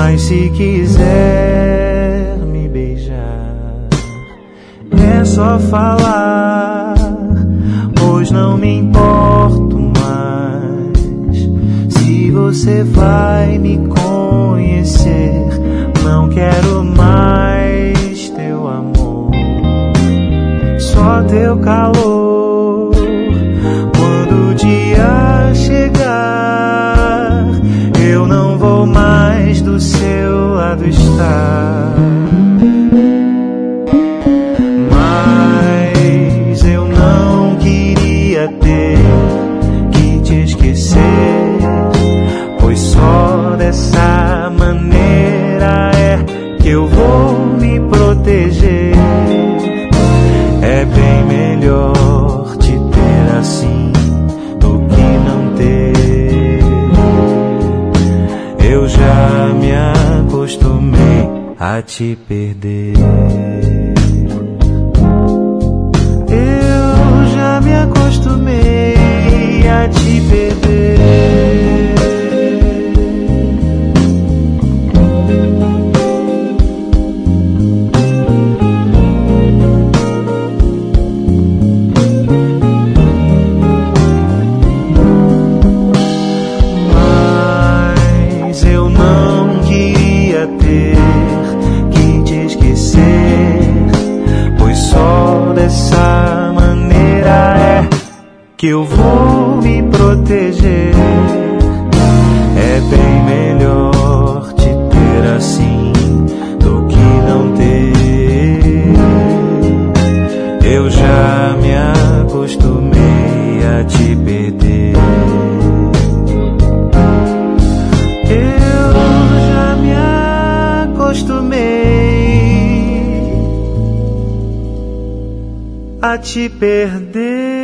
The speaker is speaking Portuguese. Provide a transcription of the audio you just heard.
Mas se quiser me beijar, é só falar, pois não me importo mais. Se você vai me conhecer, não quero mais teu amor, só teu calor. Quando o dia chegar, eu não vou mais do seu lado estar. Mas eu não queria ter que te esquecer, pois só dessa maneira é que eu vou me proteger. É bem melhor te ter assim do que não ter. Eu já me acostumei a te perder. Eu já me acostumei a te perder. Dessa maneira é que eu vou me proteger. É bem melhor te ter assim do que não ter. Eu já me acostumei a te perder. Eu já me acostumei a te perder.